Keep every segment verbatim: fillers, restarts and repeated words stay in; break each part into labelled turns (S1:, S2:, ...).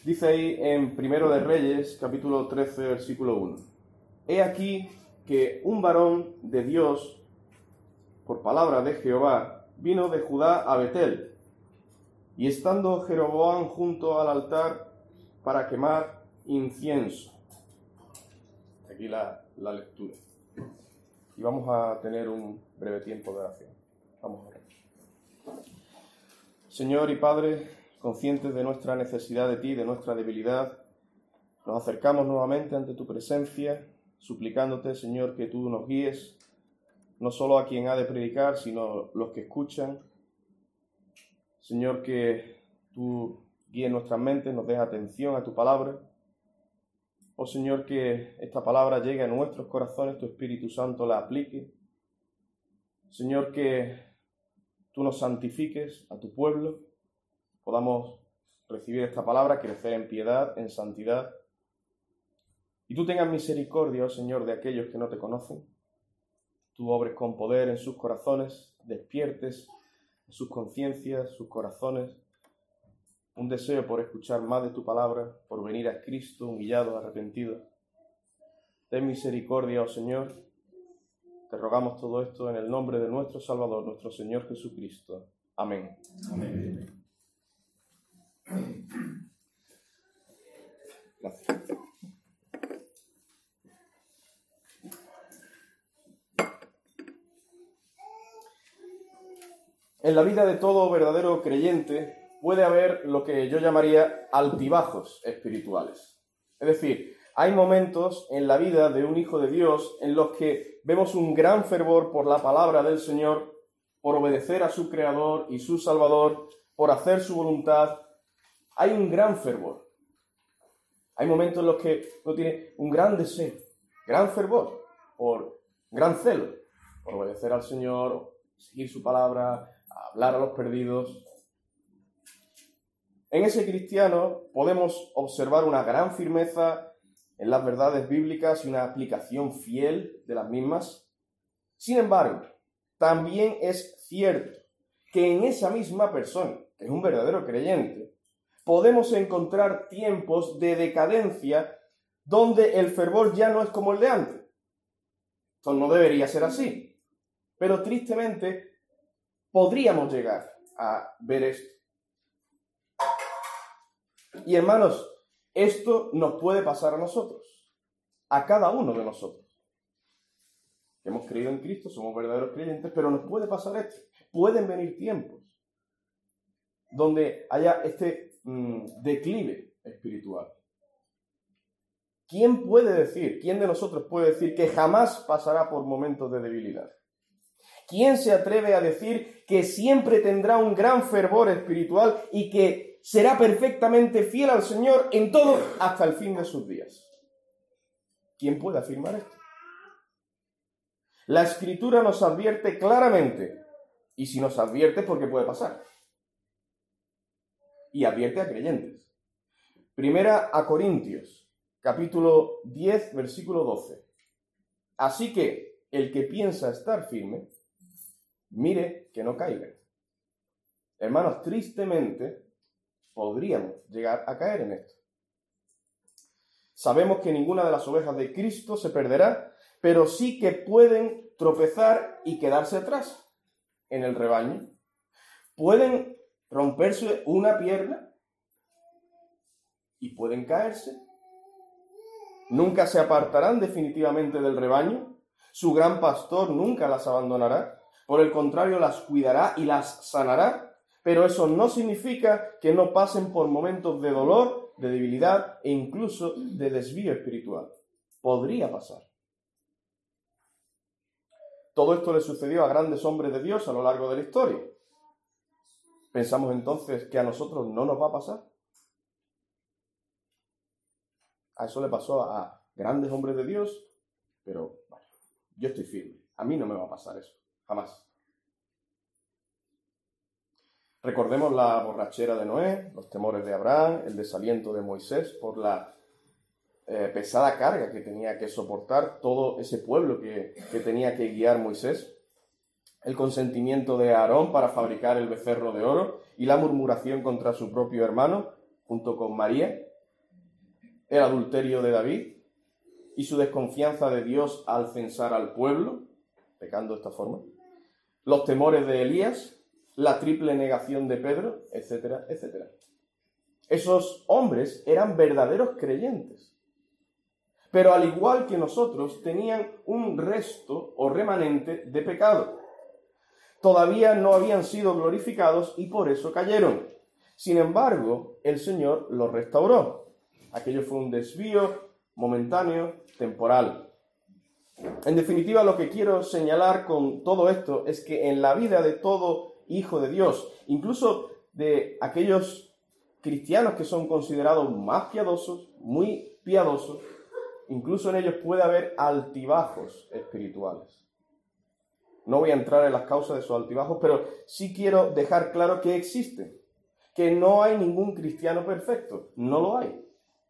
S1: Dice ahí en Primero de Reyes, capítulo trece, versículo uno. He aquí que un varón de Dios, por palabra de Jehová, vino de Judá a Betel, y estando Jeroboam junto al altar para quemar incienso. Aquí la, la lectura. Y vamos a tener un breve tiempo de oración. Vamos a orar. Señor y Padre, conscientes de nuestra necesidad de ti, de nuestra debilidad, nos acercamos nuevamente ante tu presencia, suplicándote, Señor, que tú nos guíes, no solo a quien ha de predicar, sino los que escuchan. Señor, que tú guíes nuestras mentes, nos des atención a tu palabra. Oh Señor, que esta palabra llegue a nuestros corazones, tu Espíritu Santo la aplique. Señor, que tú nos santifiques a tu pueblo, podamos recibir esta palabra, crecer en piedad, en santidad. Y tú tengas misericordia, oh Señor, de aquellos que no te conocen. Tú obres con poder en sus corazones, despiertes en sus conciencias, sus corazones, un deseo por escuchar más de tu palabra, por venir a Cristo humillado, arrepentido. Ten misericordia, oh Señor. Te rogamos todo esto en el nombre de nuestro Salvador, nuestro Señor Jesucristo. Amén. Amén. Gracias. En la vida de todo verdadero creyente puede haber lo que yo llamaría altibajos espirituales. Es decir, hay momentos en la vida de un hijo de Dios en los que vemos un gran fervor por la palabra del Señor, por obedecer a su Creador y su Salvador, por hacer su voluntad. Hay un gran fervor. Hay momentos en los que uno tiene un gran deseo, gran fervor, por gran celo, por obedecer al Señor, seguir su palabra, hablar a los perdidos. En ese cristiano podemos observar una gran firmeza en las verdades bíblicas y una aplicación fiel de las mismas. Sin embargo, también es cierto que en esa misma persona, que es un verdadero creyente, podemos encontrar tiempos de decadencia donde el fervor ya no es como el de antes. Esto no debería ser así, pero tristemente podríamos llegar a ver esto. Y hermanos, esto nos puede pasar a nosotros, a cada uno de nosotros. Hemos creído en Cristo, somos verdaderos creyentes, pero nos puede pasar esto. Pueden venir tiempos donde haya este mmm, declive espiritual. ¿Quién puede decir, quién de nosotros puede decir que jamás pasará por momentos de debilidad? ¿Quién se atreve a decir que siempre tendrá un gran fervor espiritual y que será perfectamente fiel al Señor en todo hasta el fin de sus días? ¿Quién puede afirmar esto? La Escritura nos advierte claramente, y si nos advierte, ¿por qué puede pasar? Y advierte a creyentes. Primera a Corintios, capítulo diez, versículo doce. Así que el que piensa estar firme, mire que no caiga. Hermanos, tristemente podríamos llegar a caer en esto. Sabemos que ninguna de las ovejas de Cristo se perderá, pero sí que pueden tropezar y quedarse atrás en el rebaño. Pueden romperse una pierna y pueden caerse. Nunca se apartarán definitivamente del rebaño. Su gran pastor nunca las abandonará. Por el contrario, las cuidará y las sanará. Pero eso no significa que no pasen por momentos de dolor, de debilidad e incluso de desvío espiritual. Podría pasar. Todo esto le sucedió a grandes hombres de Dios a lo largo de la historia. ¿Pensamos entonces que a nosotros no nos va a pasar? A eso le pasó a grandes hombres de Dios, pero bueno, yo estoy firme. A mí no me va a pasar eso, jamás. Recordemos la borrachera de Noé, los temores de Abraham, el desaliento de Moisés por la eh, pesada carga que tenía que soportar todo ese pueblo que, que tenía que guiar Moisés, el consentimiento de Aarón para fabricar el becerro de oro y la murmuración contra su propio hermano, junto con María, el adulterio de David y su desconfianza de Dios al censar al pueblo, pecando de esta forma, los temores de Elías, la triple negación de Pedro, etcétera, etcétera. Esos hombres eran verdaderos creyentes, pero al igual que nosotros tenían un resto o remanente de pecado. Todavía no habían sido glorificados y por eso cayeron. Sin embargo, el Señor los restauró. Aquello fue un desvío momentáneo, temporal. En definitiva, lo que quiero señalar con todo esto es que en la vida de todo hijo de Dios, incluso de aquellos cristianos que son considerados más piadosos, muy piadosos, incluso en ellos puede haber altibajos espirituales. No voy a entrar en las causas de esos altibajos, pero sí quiero dejar claro que existen, que no hay ningún cristiano perfecto, no lo hay.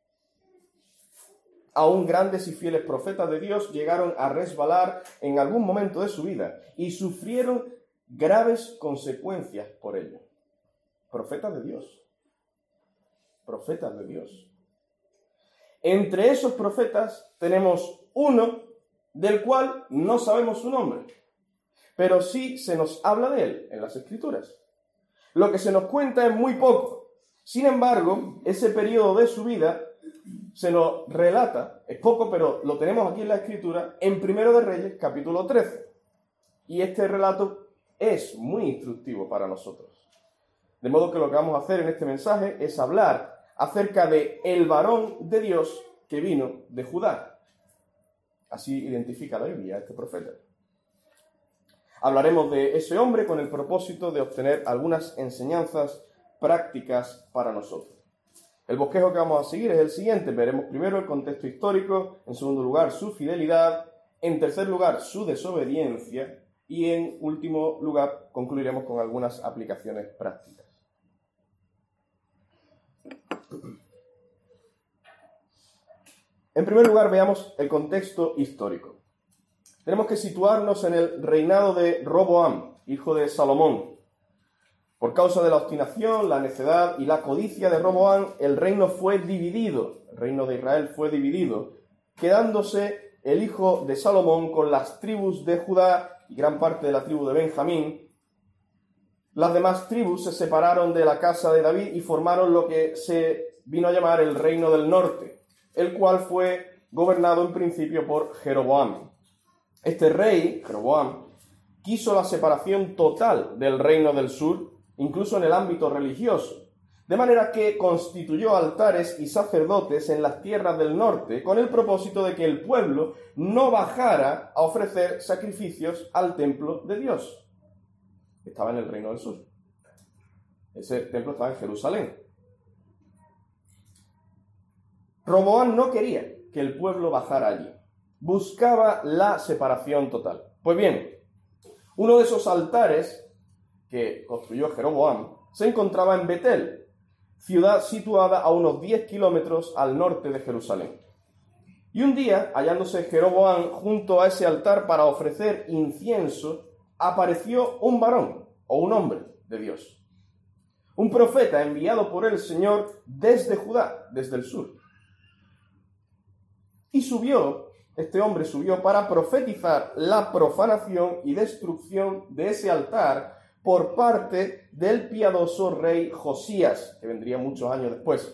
S1: Aún grandes y fieles profetas de Dios llegaron a resbalar en algún momento de su vida y sufrieron graves consecuencias por ello. Profetas de Dios. Profetas de Dios. Entre esos profetas tenemos uno del cual no sabemos su nombre, pero sí se nos habla de él en las Escrituras. Lo que se nos cuenta es muy poco. Sin embargo, ese periodo de su vida se nos relata, es poco, pero lo tenemos aquí en la Escritura, en Primero de Reyes, capítulo trece. Y este relato es muy instructivo para nosotros. De modo que lo que vamos a hacer en este mensaje es hablar acerca de el varón de Dios que vino de Judá. Así identifica la Biblia a este profeta. Hablaremos de ese hombre con el propósito de obtener algunas enseñanzas prácticas para nosotros. El bosquejo que vamos a seguir es el siguiente. Veremos primero el contexto histórico, en segundo lugar su fidelidad, en tercer lugar su desobediencia y en último lugar concluiremos con algunas aplicaciones prácticas. En primer lugar veamos el contexto histórico. Tenemos que situarnos en el reinado de Roboam, hijo de Salomón. Por causa de la obstinación, la necedad y la codicia de Roboam, el reino fue dividido, el reino de Israel fue dividido, quedándose el hijo de Salomón con las tribus de Judá y gran parte de la tribu de Benjamín. Las demás tribus se separaron de la casa de David y formaron lo que se vino a llamar el reino del norte, el cual fue gobernado en principio por Jeroboam. Este rey, Jeroboam, quiso la separación total del reino del sur, incluso en el ámbito religioso, de manera que constituyó altares y sacerdotes en las tierras del norte con el propósito de que el pueblo no bajara a ofrecer sacrificios al templo de Dios. Estaba en el reino del sur. Ese templo estaba en Jerusalén. Roboam no quería que el pueblo bajara allí. Buscaba la separación total. Pues bien, uno de esos altares que construyó Jeroboam se encontraba en Betel, ciudad situada a unos diez kilómetros al norte de Jerusalén. Y un día, hallándose Jeroboam junto a ese altar para ofrecer incienso, apareció un varón o un hombre de Dios, un profeta enviado por el Señor desde Judá, desde el sur. Y subió, este hombre subió para profetizar la profanación y destrucción de ese altar por parte del piadoso rey Josías, que vendría muchos años después.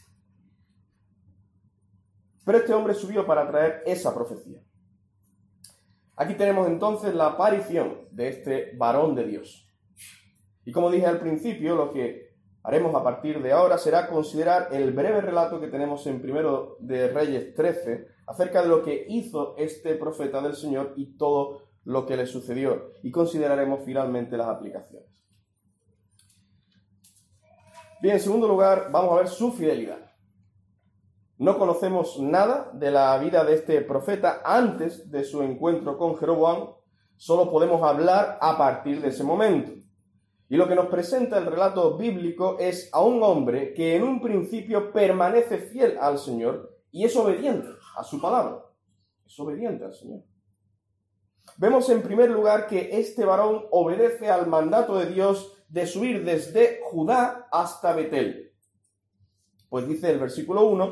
S1: Pero este hombre subió para traer esa profecía. Aquí tenemos entonces la aparición de este varón de Dios. Y como dije al principio, lo que haremos a partir de ahora será considerar el breve relato que tenemos en Primero de Reyes trece acerca de lo que hizo este profeta del Señor y todo lo que le sucedió, y consideraremos finalmente las aplicaciones. Bien, en segundo lugar, vamos a ver su fidelidad. No conocemos nada de la vida de este profeta antes de su encuentro con Jeroboam, solo podemos hablar a partir de ese momento. Y lo que nos presenta el relato bíblico es a un hombre que en un principio permanece fiel al Señor y es obediente a su palabra. Es obediente al Señor. Vemos en primer lugar que este varón obedece al mandato de Dios de subir desde Judá hasta Betel. Pues dice el versículo uno,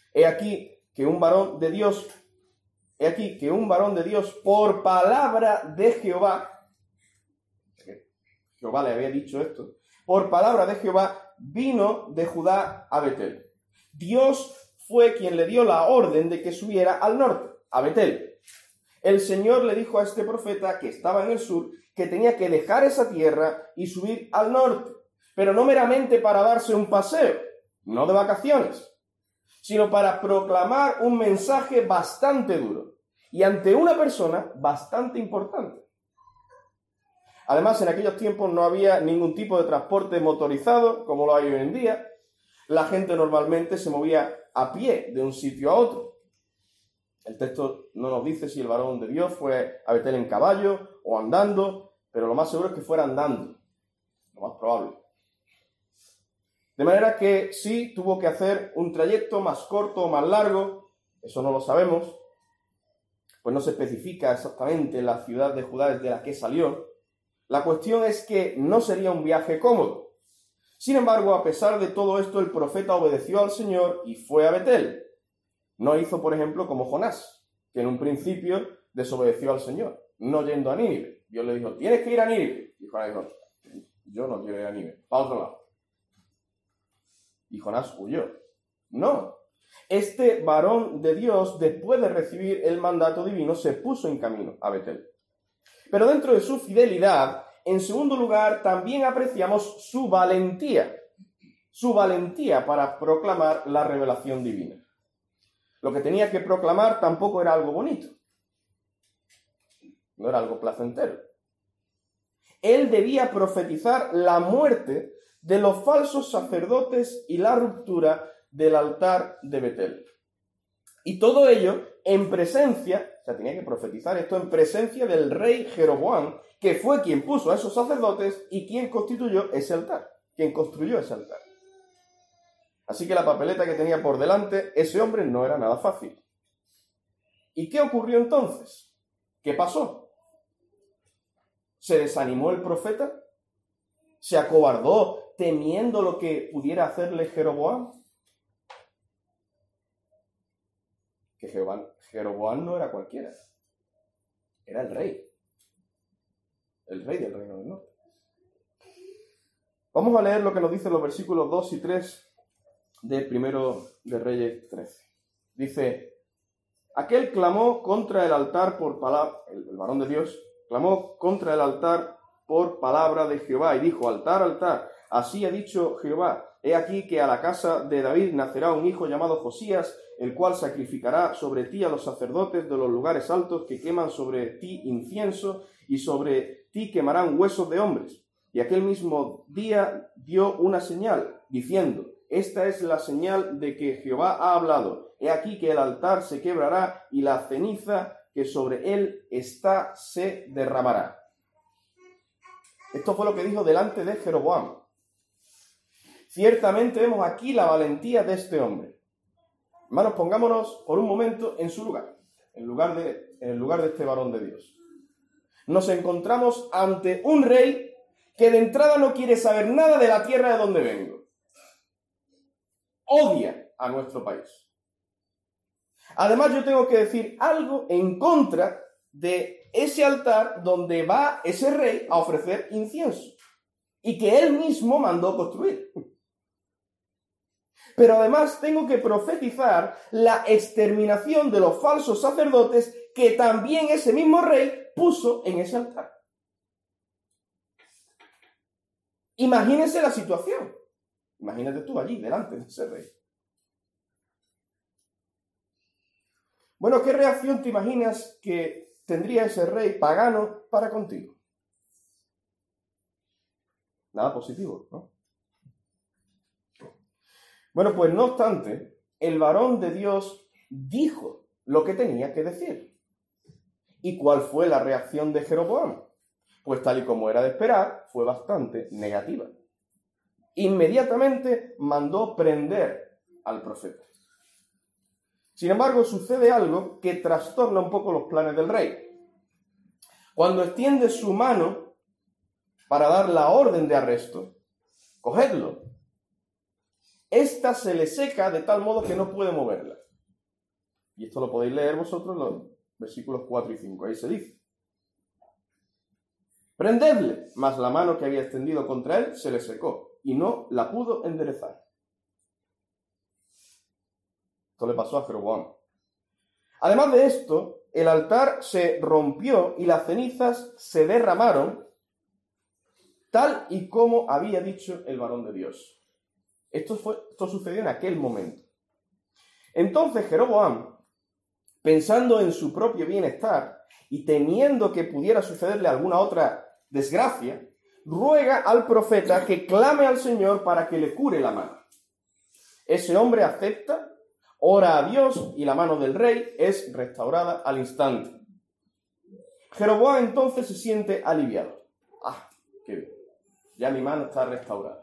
S1: He aquí que un varón de Dios, he aquí que un varón de Dios por palabra de Jehová, Jehová le había dicho esto, por palabra de Jehová vino de Judá a Betel. Dios fue quien le dio la orden de que subiera al norte, a Betel. El Señor le dijo a este profeta que estaba en el sur que tenía que dejar esa tierra y subir al norte, pero no meramente para darse un paseo, no de vacaciones, sino para proclamar un mensaje bastante duro y ante una persona bastante importante. Además, en aquellos tiempos no había ningún tipo de transporte motorizado como lo hay hoy en día. La gente normalmente se movía a pie de un sitio a otro. El texto no nos dice si el varón de Dios fue a Betel en caballo o andando, pero lo más seguro es que fuera andando, lo más probable. De manera que sí tuvo que hacer un trayecto más corto o más largo, eso no lo sabemos, pues no se especifica exactamente la ciudad de Judá desde la que salió. La cuestión es que no sería un viaje cómodo. Sin embargo, a pesar de todo esto, el profeta obedeció al Señor y fue a Betel. No hizo, por ejemplo, como Jonás, que en un principio desobedeció al Señor, no yendo a Nínive. Dios le dijo, tienes que ir a Nínive. Y Jonás dijo, yo no quiero ir a Nínive, para otro lado. Y Jonás huyó. No. Este varón de Dios, después de recibir el mandato divino, se puso en camino a Betel. Pero dentro de su fidelidad, en segundo lugar, también apreciamos su valentía. Su valentía para proclamar la revelación divina. Lo que tenía que proclamar tampoco era algo bonito. No era algo placentero. Él debía profetizar la muerte de los falsos sacerdotes y la ruptura del altar de Betel. Y todo ello en presencia, o sea, tenía que profetizar esto en presencia del rey Jeroboam, que fue quien puso a esos sacerdotes y quien constituyó ese altar, quien construyó ese altar. Así que la papeleta que tenía por delante ese hombre no era nada fácil. ¿Y qué ocurrió entonces? ¿Qué pasó? ¿Se desanimó el profeta? ¿Se acobardó temiendo lo que pudiera hacerle Jeroboam? Que Jeroboam no era cualquiera. Era el rey. El rey del reino del norte. Vamos a leer lo que nos dicen los versículos dos y tres del primero de Reyes trece. Dice, aquel clamó contra el altar por palabra, el, el varón de Dios, clamó contra el altar por palabra de Jehová y dijo, altar, altar, así ha dicho Jehová, he aquí que a la casa de David nacerá un hijo llamado Josías, el cual sacrificará sobre ti a los sacerdotes de los lugares altos que queman sobre ti incienso y sobre ti quemarán huesos de hombres. Y aquel mismo día dio una señal, diciendo, esta es la señal de que Jehová ha hablado. He aquí que el altar se quebrará y la ceniza que sobre él está se derramará. Esto fue lo que dijo delante de Jeroboam. Ciertamente vemos aquí la valentía de este hombre. Hermanos, pongámonos por un momento en su lugar, en lugar de, en el lugar de este varón de Dios. Nos encontramos ante un rey que de entrada no quiere saber nada de la tierra de donde vengo. Odia a nuestro país. Además, yo tengo que decir algo en contra de ese altar donde va ese rey a ofrecer incienso y que él mismo mandó construir. Pero además tengo que profetizar la exterminación de los falsos sacerdotes que también ese mismo rey puso en ese altar. Imagínense la situación. Imagínate tú allí, delante de ese rey. Bueno, ¿qué reacción te imaginas que tendría ese rey pagano para contigo? Nada positivo, ¿no? Bueno, pues no obstante, el varón de Dios dijo lo que tenía que decir. ¿Y cuál fue la reacción de Jeroboam? Pues tal y como era de esperar, fue bastante negativa. Inmediatamente mandó prender al profeta. Sin embargo, sucede algo que trastorna un poco los planes del rey. Cuando extiende su mano para dar la orden de arresto, cogedlo. Esta se le seca de tal modo que no puede moverla. Y esto lo podéis leer vosotros en los versículos cuatro y cinco. Ahí se dice: prendedle, mas la mano que había extendido contra él se le secó, y no la pudo enderezar. Esto le pasó a Jeroboam. Además de esto, el altar se rompió y las cenizas se derramaron, tal y como había dicho el varón de Dios. Esto, fue, esto sucedió en aquel momento. Entonces Jeroboam, pensando en su propio bienestar y temiendo que pudiera sucederle alguna otra desgracia, ruega al profeta que clame al Señor para que le cure la mano. Ese hombre acepta, ora a Dios y la mano del rey es restaurada al instante. Jeroboam entonces se siente aliviado. Ah, qué bien, ya mi mano está restaurada.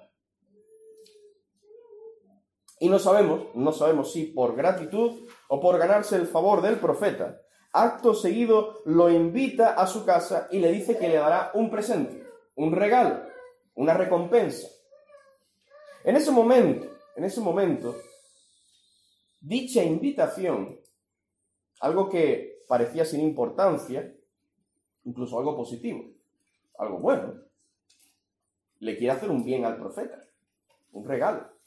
S1: Y no sabemos, no sabemos si por gratitud o por ganarse el favor del profeta, acto seguido lo invita a su casa y le dice que le dará un presente, un regalo, una recompensa. En ese momento, en ese momento, dicha invitación, algo que parecía sin importancia, incluso algo positivo, algo bueno, le quiere hacer un bien al profeta, un regalo.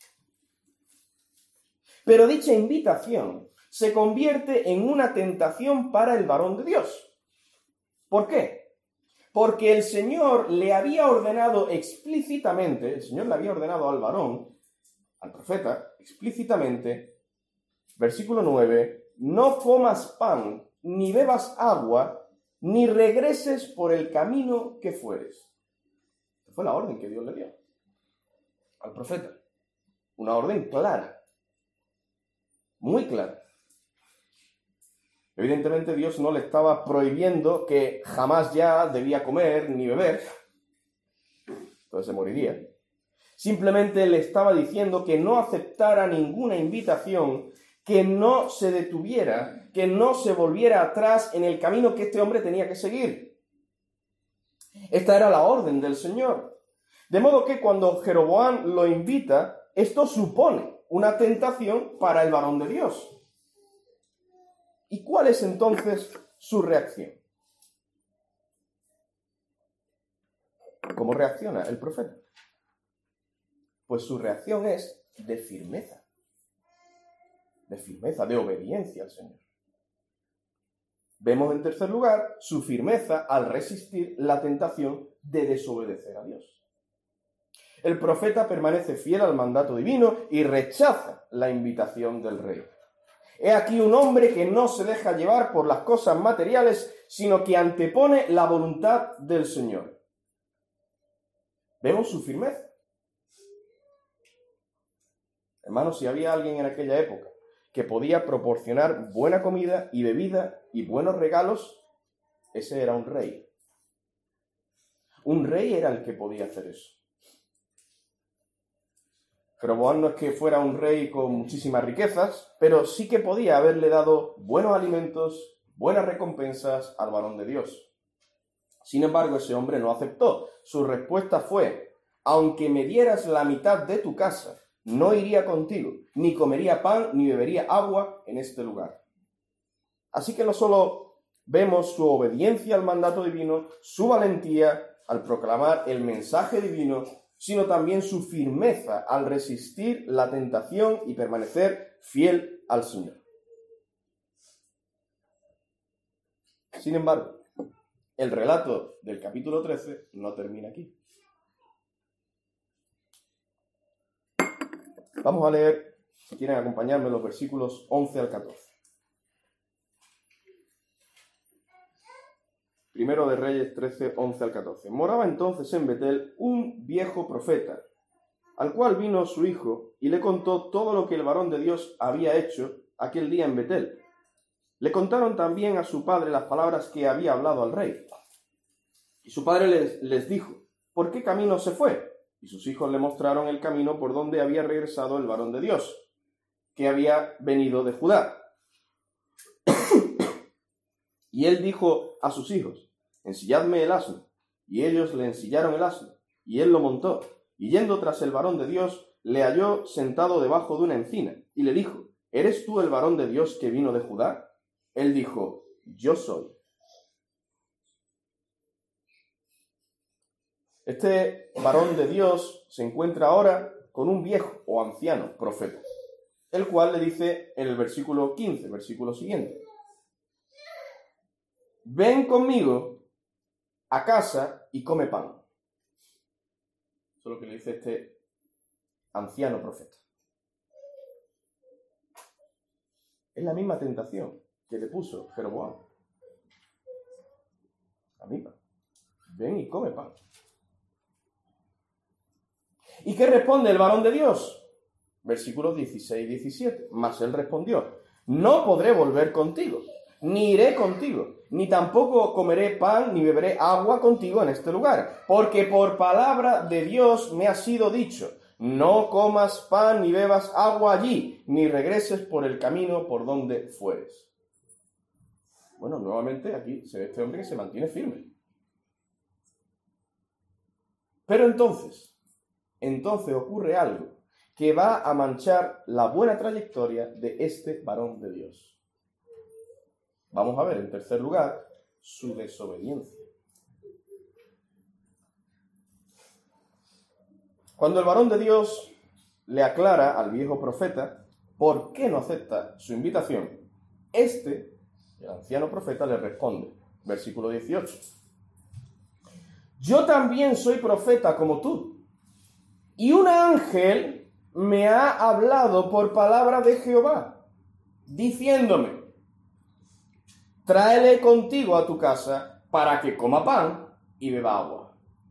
S1: Pero dicha invitación se convierte en una tentación para el varón de Dios. ¿Por qué? Porque el Señor le había ordenado explícitamente, el Señor le había ordenado al varón, al profeta, explícitamente, versículo nueve, no comas pan, ni bebas agua, ni regreses por el camino que fueres. Esa fue la orden que Dios le dio al profeta. Una orden clara. Muy clara. Evidentemente Dios no le estaba prohibiendo que jamás ya debía comer ni beber, entonces se moriría. Simplemente le estaba diciendo que no aceptara ninguna invitación, que no se detuviera, que no se volviera atrás en el camino que este hombre tenía que seguir. Esta era la orden del Señor. De modo que cuando Jeroboam lo invita, esto supone una tentación para el varón de Dios. ¿Y cuál es entonces su reacción? ¿Cómo reacciona el profeta? Pues su reacción es de firmeza, de firmeza, de obediencia al Señor. Vemos en tercer lugar su firmeza al resistir la tentación de desobedecer a Dios. El profeta permanece fiel al mandato divino y rechaza la invitación del rey. He aquí un hombre que no se deja llevar por las cosas materiales, sino que antepone la voluntad del Señor. Vemos su firmeza. Hermanos, si había alguien en aquella época que podía proporcionar buena comida y bebida y buenos regalos, ese era un rey. Un rey era el que podía hacer eso. Jeroboam no es que fuera un rey con muchísimas riquezas, pero sí que podía haberle dado buenos alimentos, buenas recompensas al varón de Dios. Sin embargo, ese hombre no aceptó. Su respuesta fue: aunque me dieras la mitad de tu casa, no iría contigo, ni comería pan, ni bebería agua en este lugar. Así que no solo vemos su obediencia al mandato divino, su valentía al proclamar el mensaje divino, sino también su firmeza al resistir la tentación y permanecer fiel al Señor. Sin embargo, el relato del capítulo trece no termina aquí. Vamos a leer, si quieren acompañarme, los versículos once al catorce. Primero de Reyes trece, once al catorce. Moraba entonces en Betel un viejo profeta, al cual vino su hijo y le contó todo lo que el varón de Dios había hecho aquel día en Betel. Le contaron también a su padre las palabras que había hablado al rey. Y su padre les, les dijo: ¿por qué camino se fue? Y sus hijos le mostraron el camino por donde había regresado el varón de Dios, que había venido de Judá. Y él dijo a sus hijos: ensilladme el asno. Y ellos le ensillaron el asno, y él lo montó. Y yendo tras el varón de Dios, le halló sentado debajo de una encina y le dijo: ¿Eres tú el varón de Dios que vino de Judá? Él dijo: Yo soy. Este varón de Dios se encuentra ahora con un viejo o anciano profeta, el cual le dice en el versículo quince, versículo siguiente: ven conmigo a casa y come pan. Eso es lo que le dice este anciano profeta. Es la misma tentación que le puso Jeroboam. La misma. Ven y come pan. ¿Y qué responde el varón de Dios? Versículos dieciséis y diecisiete. Mas él respondió: no podré volver contigo, ni iré contigo, ni tampoco comeré pan, ni beberé agua contigo en este lugar, porque por palabra de Dios me ha sido dicho: no comas pan ni bebas agua allí, ni regreses por el camino por donde fueres. Bueno, nuevamente aquí se ve este hombre que se mantiene firme. Pero entonces, entonces ocurre algo que va a manchar la buena trayectoria de este varón de Dios. Vamos a ver, en tercer lugar, su desobediencia. Cuando el varón de Dios le aclara al viejo profeta por qué no acepta su invitación, este, el anciano profeta, le responde. Versículo dieciocho. Yo también soy profeta como tú, y un ángel me ha hablado por palabra de Jehová, diciéndome: tráele contigo a tu casa para que coma pan y beba agua.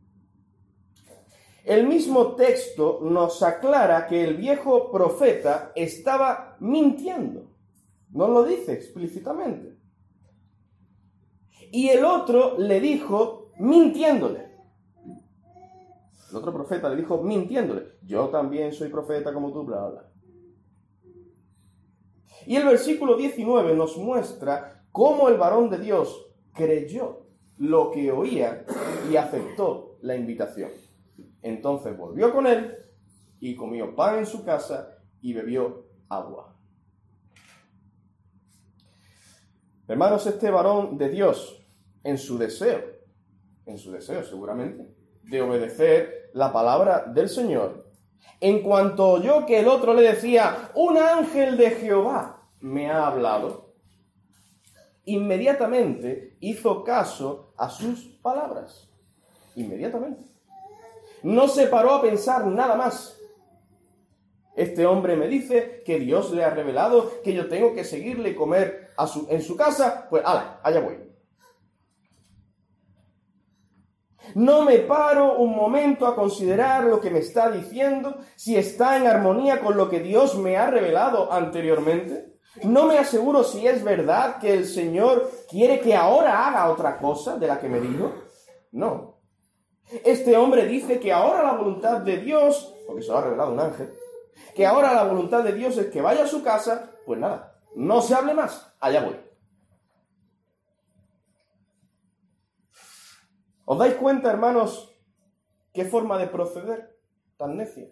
S1: El mismo texto nos aclara que el viejo profeta estaba mintiendo. No lo dice explícitamente. Y el otro le dijo mintiéndole. El otro profeta le dijo mintiéndole: yo también soy profeta como tú, bla, bla. Y el versículo diecinueve nos muestra cómo el varón de Dios creyó lo que oía y aceptó la invitación. Entonces volvió con él y comió pan en su casa y bebió agua. Hermanos, este varón de Dios, en su deseo, en su deseo seguramente, de obedecer la palabra del Señor, en cuanto oyó que el otro le decía: un ángel de Jehová me ha hablado, inmediatamente hizo caso a sus palabras. Inmediatamente. No se paró a pensar nada más. Este hombre me dice que Dios le ha revelado que yo tengo que seguirle y comer a su, en su casa. Pues, ala, allá voy. No me paro un momento a considerar lo que me está diciendo, si está en armonía con lo que Dios me ha revelado anteriormente. No me aseguro si es verdad que el Señor quiere que ahora haga otra cosa de la que me dijo. No. Este hombre dice que ahora la voluntad de Dios, porque se lo ha revelado un ángel, que ahora la voluntad de Dios es que vaya a su casa. Pues nada, no se hable más, allá voy. ¿Os dais cuenta, hermanos, qué forma de proceder tan necia?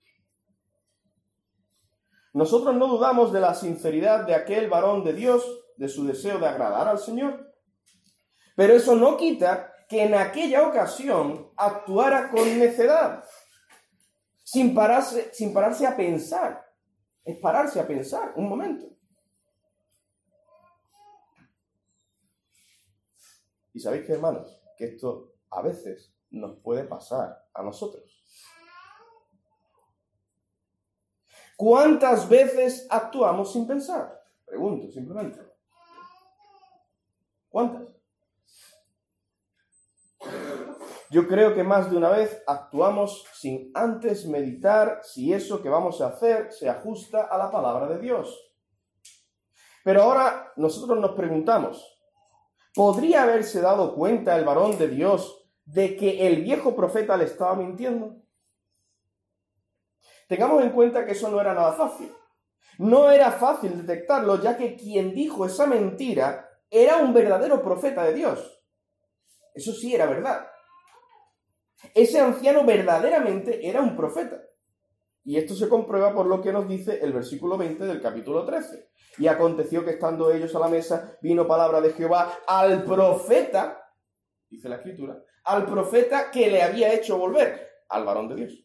S1: Nosotros no dudamos de la sinceridad de aquel varón de Dios, de su deseo de agradar al Señor, pero eso no quita que en aquella ocasión actuara con necedad, sin pararse, sin pararse a pensar. Es pararse a pensar un momento. Y sabéis que, hermanos, que esto a veces nos puede pasar a nosotros. ¿Cuántas veces actuamos sin pensar? Pregunto, simplemente. ¿Cuántas? Yo creo que más de una vez actuamos sin antes meditar si eso que vamos a hacer se ajusta a la palabra de Dios. Pero ahora nosotros nos preguntamos, ¿podría haberse dado cuenta el varón de Dios de que el viejo profeta le estaba mintiendo? Tengamos en cuenta que eso no era nada fácil. No era fácil detectarlo, ya que quien dijo esa mentira era un verdadero profeta de Dios. Eso sí era verdad. Ese anciano verdaderamente era un profeta. Y esto se comprueba por lo que nos dice el versículo veinte del capítulo trece. Y aconteció que estando ellos a la mesa, vino palabra de Jehová al profeta, dice la Escritura, al profeta que le había hecho volver, al varón de Dios.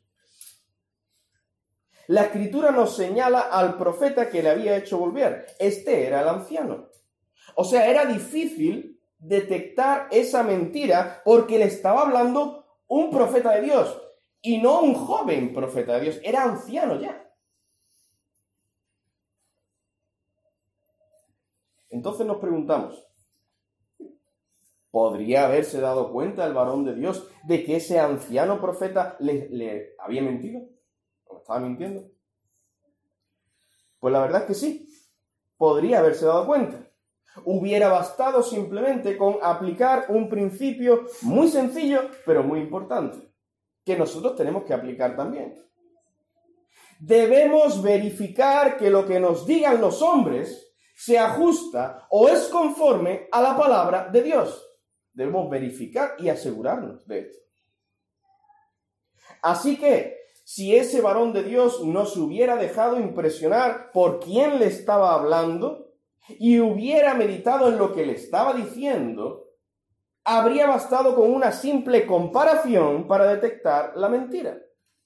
S1: La Escritura nos señala al profeta que le había hecho volver. Este era el anciano. O sea, era difícil detectar esa mentira porque le estaba hablando un profeta de Dios y no un joven profeta de Dios. Era anciano ya. Entonces nos preguntamos, ¿podría haberse dado cuenta el varón de Dios de que ese anciano profeta le, le había mentido? ¿O estaba mintiendo? Pues la verdad es que sí, podría haberse dado cuenta. Hubiera bastado simplemente con aplicar un principio muy sencillo, pero muy importante, que nosotros tenemos que aplicar también. Debemos verificar que lo que nos digan los hombres se ajusta o es conforme a la palabra de Dios. Debemos verificar y asegurarnos de esto. Así que, si ese varón de Dios no se hubiera dejado impresionar por quién le estaba hablando y hubiera meditado en lo que le estaba diciendo, habría bastado con una simple comparación para detectar la mentira.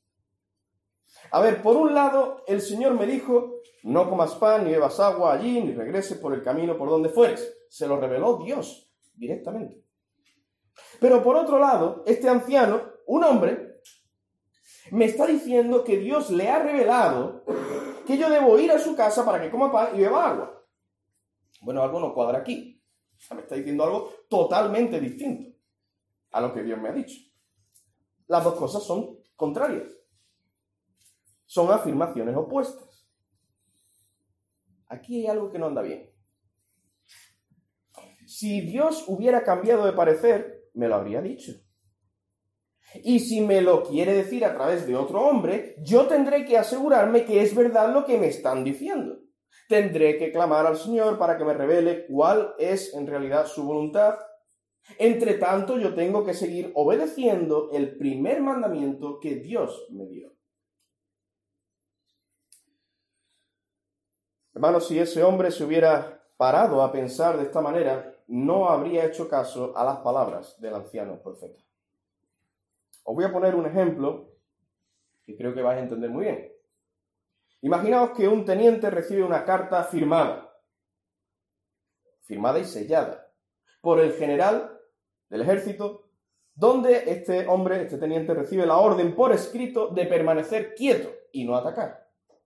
S1: A ver, por un lado, el Señor me dijo, no comas pan ni bebas agua allí, ni regreses por el camino por donde fueres. Se lo reveló Dios directamente. Pero por otro lado, este anciano, un hombre, me está diciendo que Dios le ha revelado que yo debo ir a su casa para que coma pan y beba agua. Bueno, algo no cuadra aquí. O sea, me está diciendo algo totalmente distinto a lo que Dios me ha dicho. Las dos cosas son contrarias. Son afirmaciones opuestas. Aquí hay algo que no anda bien. Si Dios hubiera cambiado de parecer, me lo habría dicho. Y si me lo quiere decir a través de otro hombre, yo tendré que asegurarme que es verdad lo que me están diciendo. Tendré que clamar al Señor para que me revele cuál es en realidad su voluntad. Entre tanto, yo tengo que seguir obedeciendo el primer mandamiento que Dios me dio. Hermanos, si ese hombre se hubiera parado a pensar de esta manera, no habría hecho caso a las palabras del anciano profeta. Os voy a poner un ejemplo que creo que vais a entender muy bien. Imaginaos que un teniente recibe una carta firmada, firmada y sellada, por el general del ejército, donde este hombre, este teniente, recibe la orden por escrito de permanecer quieto y no atacar.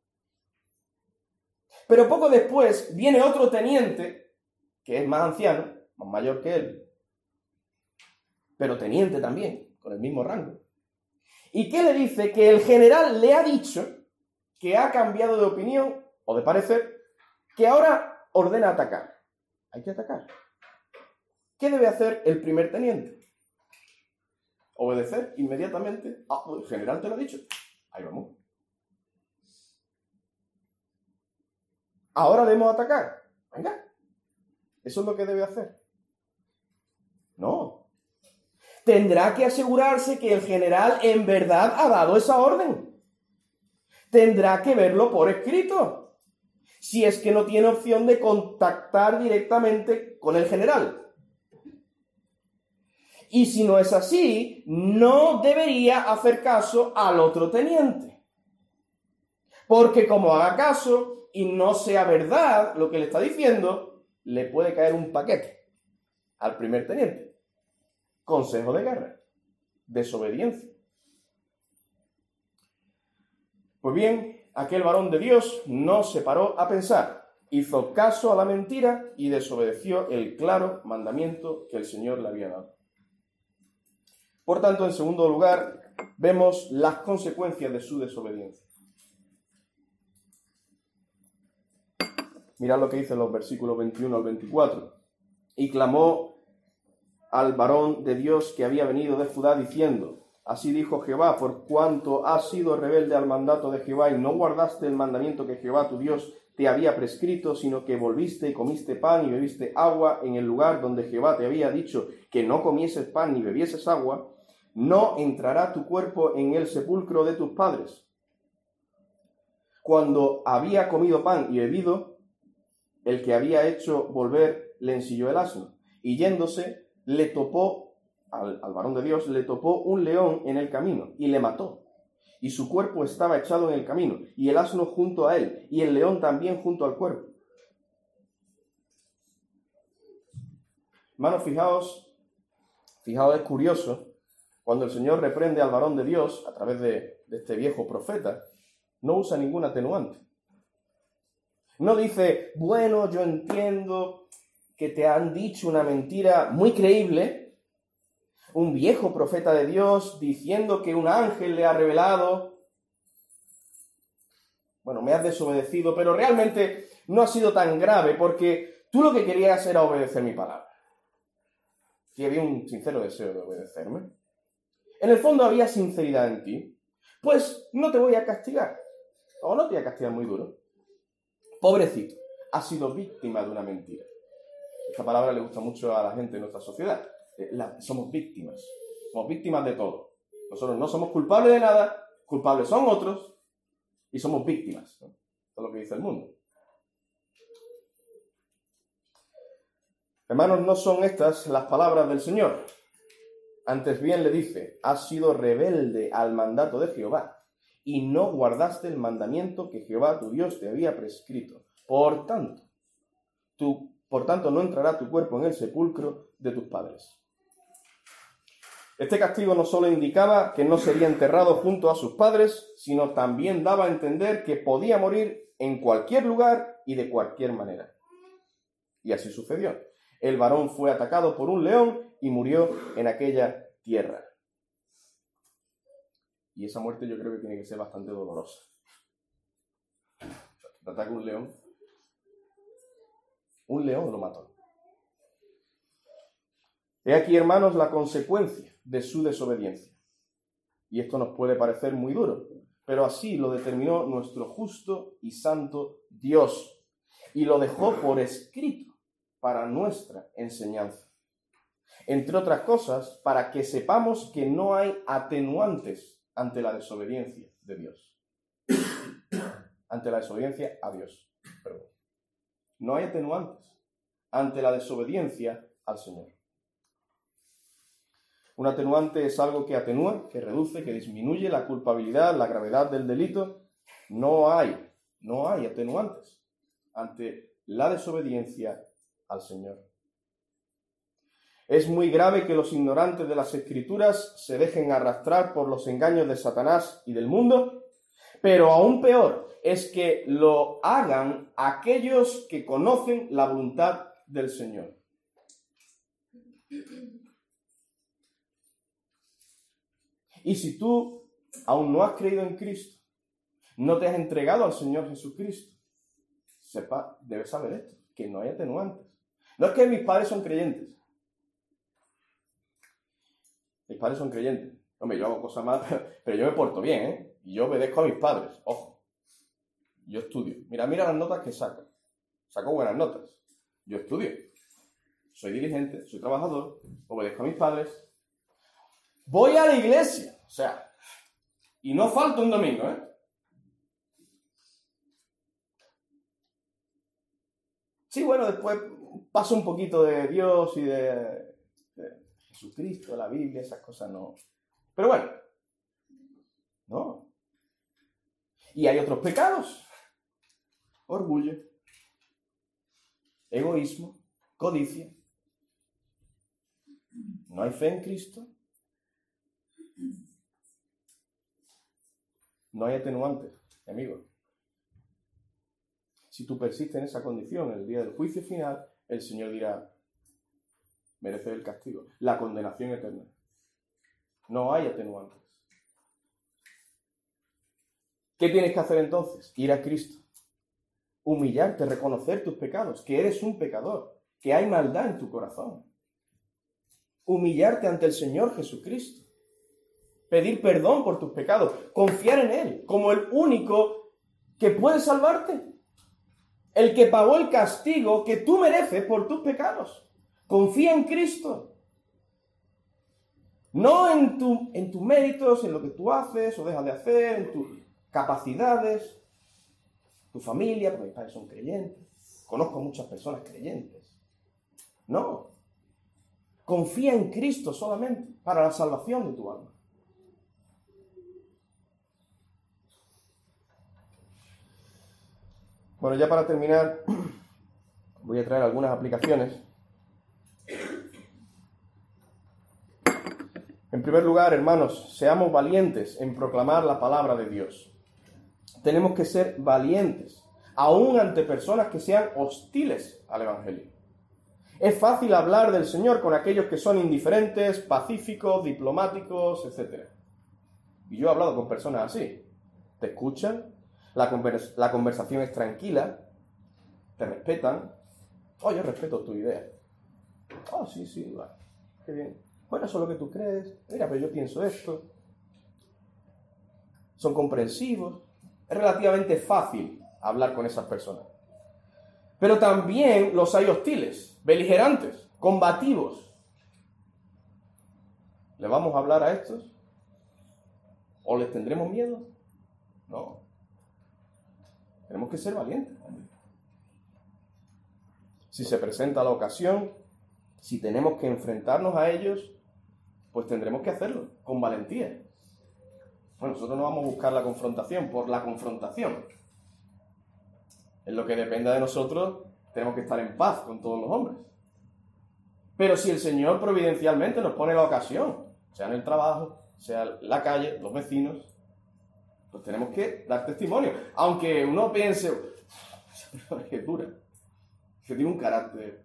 S1: Pero poco después viene otro teniente, que es más anciano, más mayor que él, pero teniente también, con el mismo rango. ¿Y qué le dice? Que el general le ha dicho que ha cambiado de opinión o de parecer, que ahora ordena atacar. Hay que atacar. ¿Qué debe hacer el primer teniente? Obedecer inmediatamente. Ah, el general te lo ha dicho. Ahí vamos. Ahora debemos atacar. Venga. ¿Eso es lo que debe hacer? No. Tendrá que asegurarse que el general en verdad ha dado esa orden. Tendrá que verlo por escrito. Si es que no tiene opción de contactar directamente con el general. Y si no es así, no debería hacer caso al otro teniente. Porque como haga caso y no sea verdad lo que le está diciendo, le puede caer un paquete al primer teniente. Consejo de guerra. Desobediencia. Pues bien, aquel varón de Dios no se paró a pensar, hizo caso a la mentira y desobedeció el claro mandamiento que el Señor le había dado. Por tanto, en segundo lugar, vemos las consecuencias de su desobediencia. Mirad lo que dicen los versículos veintiuno al veinticuatro. Y clamó al varón de Dios que había venido de Judá diciendo: así dijo Jehová, por cuanto has sido rebelde al mandato de Jehová y no guardaste el mandamiento que Jehová tu Dios te había prescrito, sino que volviste y comiste pan y bebiste agua en el lugar donde Jehová te había dicho que no comieses pan ni bebieses agua, no entrará tu cuerpo en el sepulcro de tus padres. Cuando había comido pan y bebido, el que había hecho volver le ensilló el asno, y yéndose le topó, al, al varón de Dios, le topó un león en el camino, y le mató. Y su cuerpo estaba echado en el camino, y el asno junto a él, y el león también junto al cuerpo. Hermanos, fijaos, fijaos, es curioso, cuando el Señor reprende al varón de Dios, a través de, de este viejo profeta, no usa ningún atenuante. No dice, bueno, yo entiendo que te han dicho una mentira muy creíble, un viejo profeta de Dios diciendo que un ángel le ha revelado, bueno, me has desobedecido, pero realmente no ha sido tan grave porque tú lo que querías era obedecer mi palabra. Y había un sincero deseo de obedecerme. En el fondo había sinceridad en ti. Pues no te voy a castigar. O no te voy a castigar muy duro. Pobrecito, has sido víctima de una mentira. Esta palabra le gusta mucho a la gente de nuestra sociedad. La, somos víctimas. Somos víctimas de todo. Nosotros no somos culpables de nada, culpables son otros, y somos víctimas. ¿No? Eso es lo que dice el mundo. Hermanos, no son estas las palabras del Señor. Antes bien le dice, has sido rebelde al mandato de Jehová, y no guardaste el mandamiento que Jehová tu Dios te había prescrito. Por tanto, tú, por tanto no entrará tu cuerpo en el sepulcro de tus padres. Este castigo no solo indicaba que no sería enterrado junto a sus padres, sino también daba a entender que podía morir en cualquier lugar y de cualquier manera. Y así sucedió. El varón fue atacado por un león y murió en aquella tierra. Y esa muerte yo creo que tiene que ser bastante dolorosa. Te ataca un león. Un león lo mató. He aquí, hermanos, la consecuencia de su desobediencia. Y esto nos puede parecer muy duro, pero así lo determinó nuestro justo y santo Dios. Y lo dejó por escrito para nuestra enseñanza. Entre otras cosas, para que sepamos que no hay atenuantes ante la desobediencia de Dios. Ante la desobediencia a Dios. Perdón. No hay atenuantes ante la desobediencia al Señor. Un atenuante es algo que atenúa, que reduce, que disminuye la culpabilidad, la gravedad del delito. No hay, no hay atenuantes ante la desobediencia al Señor. Es muy grave que los ignorantes de las Escrituras se dejen arrastrar por los engaños de Satanás y del mundo, pero aún peor es que lo hagan aquellos que conocen la voluntad del Señor. Y si tú aún no has creído en Cristo, no te has entregado al Señor Jesucristo, sepa, debes saber esto, que no hay atenuantes. No es que mis padres son creyentes. Mis padres son creyentes. Hombre, yo hago cosas malas, pero yo me porto bien, ¿eh? Y yo obedezco a mis padres. Ojo. Yo estudio. Mira, mira las notas que saco. Saco buenas notas. Yo estudio. Soy diligente, soy trabajador, obedezco a mis padres. Voy a la iglesia. O sea, y no falta un domingo, ¿eh? Sí, bueno, después paso un poquito de Dios y de, de Jesucristo, la Biblia, esas cosas no. Pero bueno, no. Y hay otros pecados. Orgullo, egoísmo, codicia. No hay fe en Cristo. No hay atenuantes, amigo. Si tú persistes en esa condición en el día del juicio final, el Señor dirá, merece el castigo, la condenación eterna. No hay atenuantes. ¿Qué tienes que hacer entonces? Ir a Cristo. Humillarte, reconocer tus pecados, que eres un pecador, que hay maldad en tu corazón. Humillarte ante el Señor Jesucristo. Pedir perdón por tus pecados, confiar en Él como el único que puede salvarte. El que pagó el castigo que tú mereces por tus pecados. Confía en Cristo. No en, tu, en tus méritos, en lo que tú haces o dejas de hacer, en tus capacidades. tu familia, porque mis padres son creyentes. Conozco muchas personas creyentes. No. Confía en Cristo solamente para la salvación de tu alma. Bueno, ya para terminar, voy a traer algunas aplicaciones. En primer lugar, hermanos, seamos valientes en proclamar la palabra de Dios. Tenemos que ser valientes, aún ante personas que sean hostiles al Evangelio. Es fácil hablar del Señor con aquellos que son indiferentes, pacíficos, diplomáticos, etcétera. Y yo he hablado con personas así. Te escuchan, la, convers- la conversación es tranquila, te respetan. Oh, yo respeto tu idea. Oh, sí, sí, vale. Qué bien. Bueno, eso es lo que tú crees. Mira, pero yo pienso esto. Son comprensivos. Es relativamente fácil hablar con esas personas. Pero también los hay hostiles, beligerantes, combativos. ¿Le vamos a hablar a estos? ¿O les tendremos miedo? No. Tenemos que ser valientes también. Si se presenta la ocasión, si tenemos que enfrentarnos a ellos, pues tendremos que hacerlo con valentía. Bueno, nosotros no vamos a buscar la confrontación por la confrontación. En lo que dependa de nosotros, tenemos que estar en paz con todos los hombres. Pero si el Señor providencialmente nos pone la ocasión, sea en el trabajo, sea en la calle, los vecinos, pues tenemos que dar testimonio. Aunque uno piense, que es dura, que tiene un carácter.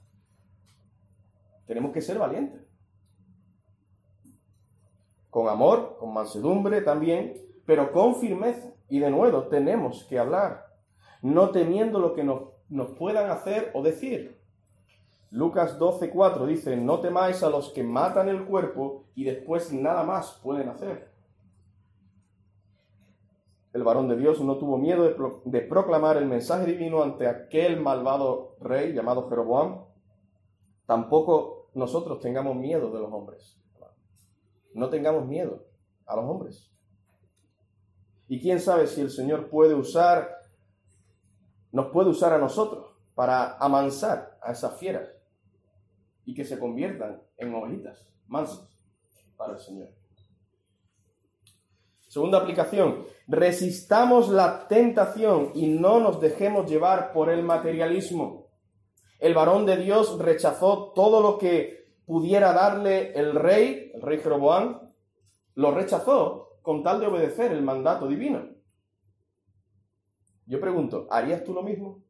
S1: Tenemos que ser valientes. Con amor, con mansedumbre también, pero con firmeza. Y de nuevo, tenemos que hablar, no temiendo lo que nos, nos puedan hacer o decir. Lucas doce cuatro dice, no temáis a los que matan el cuerpo y después nada más pueden hacer. El varón de Dios no tuvo miedo de, pro, de proclamar el mensaje divino ante aquel malvado rey llamado Jeroboam. Tampoco nosotros tengamos miedo de los hombres. No tengamos miedo a los hombres. Y quién sabe si el Señor puede usar, nos puede usar a nosotros para amansar a esas fieras y que se conviertan en ovejitas mansas para el Señor. Segunda aplicación, resistamos la tentación y no nos dejemos llevar por el materialismo. El varón de Dios rechazó todo lo que pudiera darle el rey, el rey Jeroboam, lo rechazó con tal de obedecer el mandato divino. Yo pregunto, ¿harías tú lo mismo?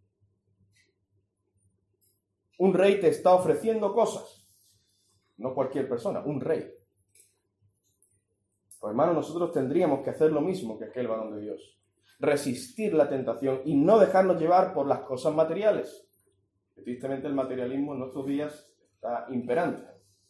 S1: Un rey te está ofreciendo cosas, no cualquier persona, un rey. Pues hermano, nosotros tendríamos que hacer lo mismo que aquel varón de Dios. Resistir la tentación y no dejarnos llevar por las cosas materiales. Tristemente el materialismo en nuestros días está imperante.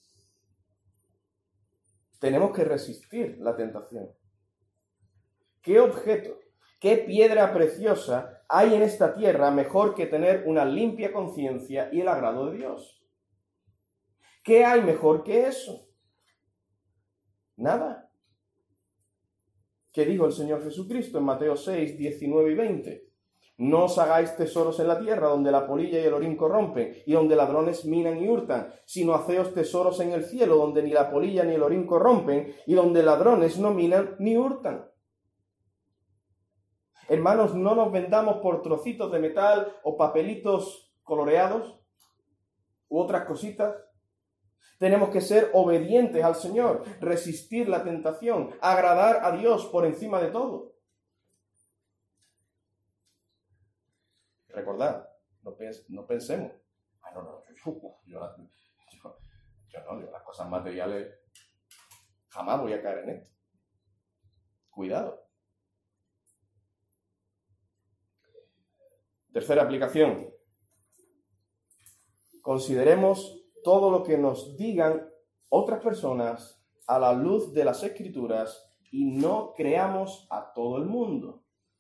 S1: Tenemos que resistir la tentación. ¿Qué objeto, qué piedra preciosa hay en esta tierra mejor que tener una limpia conciencia y el agrado de Dios? ¿Qué hay mejor que eso? Nada. ¿Qué dijo el Señor Jesucristo en Mateo seis, diecinueve y veinte? No os hagáis tesoros en la tierra, donde la polilla y el orín corrompen, y donde ladrones minan y hurtan, sino haceos tesoros en el cielo, donde ni la polilla ni el orín corrompen, y donde ladrones no minan ni hurtan. Hermanos, no nos vendamos por trocitos de metal o papelitos coloreados u otras cositas. Tenemos que ser obedientes al Señor, resistir la tentación, agradar a Dios por encima de todo. Recordad, no, pens- no pensemos, ah, no, no, yo, yo, yo, yo no, yo las cosas materiales jamás voy a caer en esto. Cuidado. Tercera aplicación. Consideremos todo lo que nos digan otras personas a la luz de las Escrituras y no creamos a todo el mundo.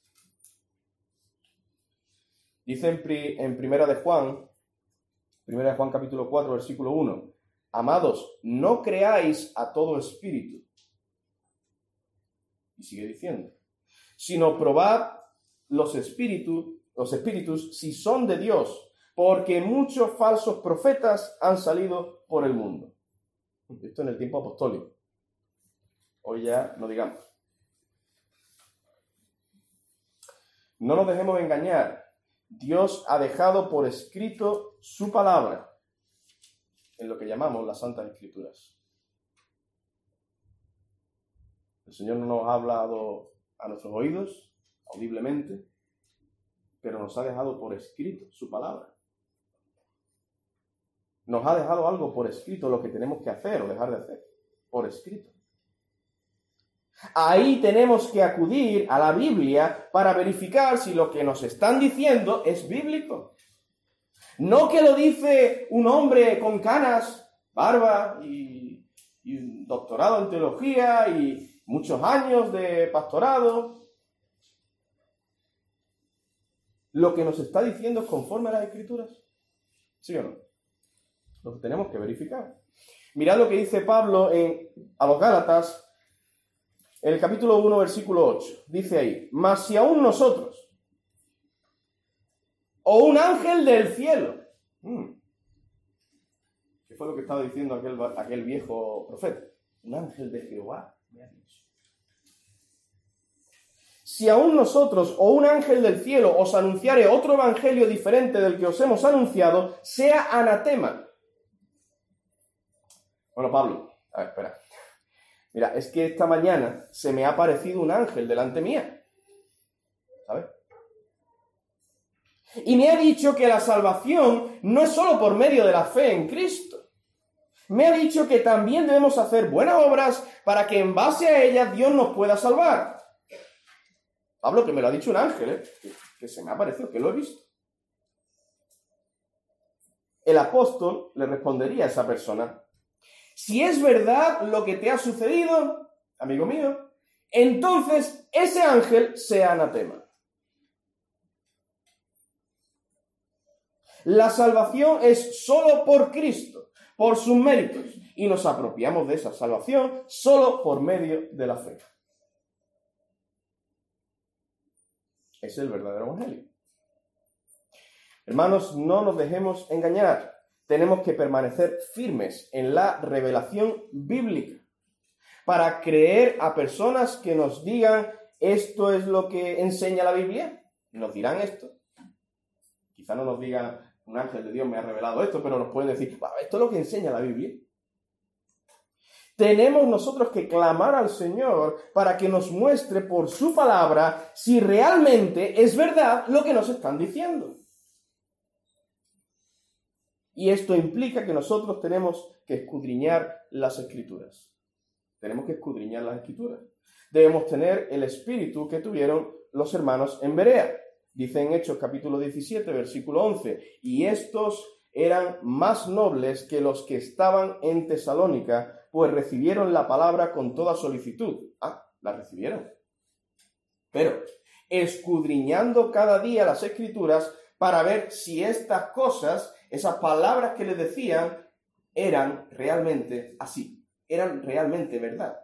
S1: Dice en, pri, en Primera de Juan, Primera de Juan capítulo cuatro, versículo uno, amados, no creáis a todo espíritu. Y sigue diciendo, sino probad los espíritus, los espíritus si son de Dios, porque muchos falsos profetas han salido por el mundo. Esto en el tiempo apostólico. Hoy ya no digamos. No nos dejemos engañar. Dios ha dejado por escrito su palabra en lo que llamamos las Santas Escrituras. El Señor no nos ha hablado a nuestros oídos, audiblemente, pero nos ha dejado por escrito su palabra. Nos ha dejado algo por escrito, lo que tenemos que hacer o dejar de hacer, por escrito. Ahí tenemos que acudir a la Biblia para verificar si lo que nos están diciendo es bíblico. No que lo dice un hombre con canas, barba y, y un doctorado en teología y muchos años de pastorado. ¿Lo que nos está diciendo es conforme a las Escrituras? ¿Sí o no? Lo que tenemos que verificar. Mirad lo que dice Pablo en, a los Gálatas, en el capítulo uno, versículo ocho. Dice ahí, mas si aún nosotros, o un ángel del cielo, hmm, ¿qué fue lo que estaba diciendo aquel, aquel viejo profeta? Un ángel de Jehová, me ha dicho. Si aún nosotros o un ángel del cielo os anunciare otro evangelio diferente del que os hemos anunciado, sea anatema. Bueno, Pablo, a ver, espera. Mira, es que esta mañana se me ha aparecido un ángel delante mía. ¿Sabes? Y me ha dicho que la salvación no es solo por medio de la fe en Cristo. Me ha dicho que también debemos hacer buenas obras para que en base a ellas Dios nos pueda salvar. Pablo, que me lo ha dicho un ángel, ¿eh? que, que se me ha parecido, que lo he visto. El apóstol le respondería a esa persona, si es verdad lo que te ha sucedido, amigo mío, entonces ese ángel sea anatema. La salvación es solo por Cristo, por sus méritos, y nos apropiamos de esa salvación solo por medio de la fe. Es el verdadero evangelio. Hermanos, no nos dejemos engañar. Tenemos que permanecer firmes en la revelación bíblica para creer a personas que nos digan esto es lo que enseña la Biblia. Nos dirán esto. Quizá no nos digan un ángel de Dios me ha revelado esto, pero nos pueden decir esto es lo que enseña la Biblia. Tenemos nosotros que clamar al Señor para que nos muestre por su palabra si realmente es verdad lo que nos están diciendo. Y esto implica que nosotros tenemos que escudriñar las Escrituras. Tenemos que escudriñar las Escrituras. Debemos tener el espíritu que tuvieron los hermanos en Berea. Dice en Hechos capítulo diecisiete, versículo once, y estos eran más nobles que los que estaban en Tesalónica, pues recibieron la palabra con toda solicitud. Ah, la recibieron. Pero, escudriñando cada día las Escrituras para ver si estas cosas, esas palabras que les decían, eran realmente así, eran realmente verdad.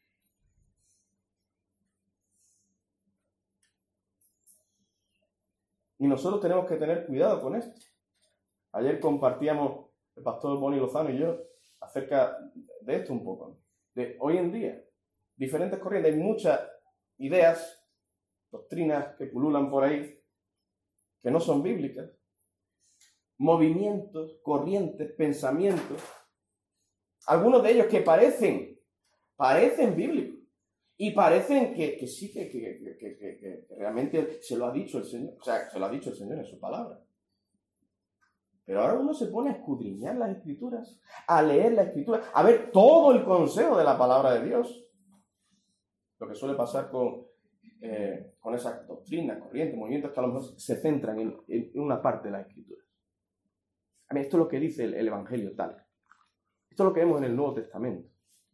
S1: Y nosotros tenemos que tener cuidado con esto. Ayer compartíamos, el pastor Boni Lozano y yo, acerca de esto un poco, de hoy en día, diferentes corrientes, hay muchas ideas, doctrinas que pululan por ahí, que no son bíblicas, movimientos, corrientes, pensamientos, algunos de ellos que parecen, parecen bíblicos, y parecen que, que sí, que, que, que, que, que, que realmente se lo ha dicho el Señor, o sea, se lo ha dicho el Señor en su palabra. Pero ahora uno se pone a escudriñar las Escrituras, a leer la Escritura, a ver todo el consejo de la palabra de Dios. Lo que suele pasar con, eh, con esas doctrinas, corrientes, movimientos que a lo mejor se centran en, en una parte de la Escritura. A mí esto es lo que dice el, el Evangelio tal. Esto es lo que vemos en el Nuevo Testamento.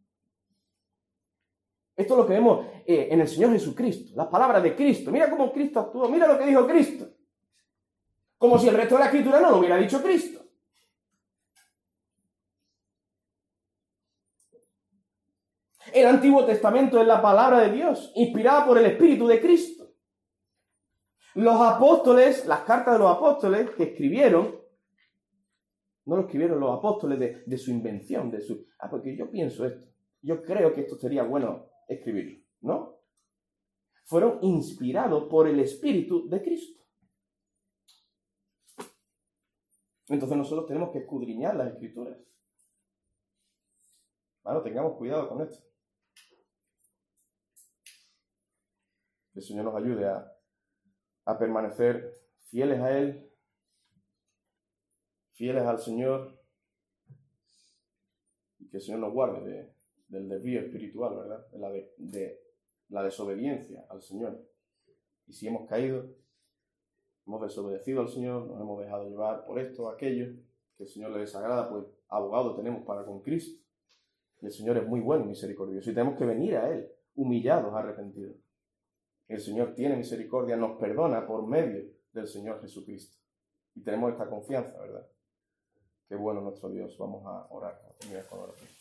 S1: Esto es lo que vemos eh, en el Señor Jesucristo, las palabras de Cristo. Mira cómo Cristo actuó, mira lo que dijo Cristo. Como si el resto de la Escritura no lo hubiera dicho Cristo. El Antiguo Testamento es la palabra de Dios, inspirada por el Espíritu de Cristo. Los apóstoles, las cartas de los apóstoles que escribieron, no lo escribieron los apóstoles de, de su invención, de su... Ah, porque yo pienso esto, yo creo que esto sería bueno escribirlo, ¿no? Fueron inspirados por el Espíritu de Cristo. Entonces nosotros tenemos que escudriñar las Escrituras. Bueno, tengamos cuidado con esto. Que el Señor nos ayude a, a permanecer fieles a Él, fieles al Señor, y que el Señor nos guarde de, del desvío espiritual, ¿verdad? De la, de, de la desobediencia al Señor. Y si hemos caído, hemos desobedecido al Señor, nos hemos dejado llevar por esto o aquello, que el Señor le desagrada, pues abogado tenemos para con Cristo. Y el Señor es muy bueno y misericordioso. Y tenemos que venir a Él, humillados, arrepentidos. El Señor tiene misericordia, nos perdona por medio del Señor Jesucristo. Y tenemos esta confianza, ¿verdad? Qué bueno nuestro Dios. Vamos a orar. A terminar con oración.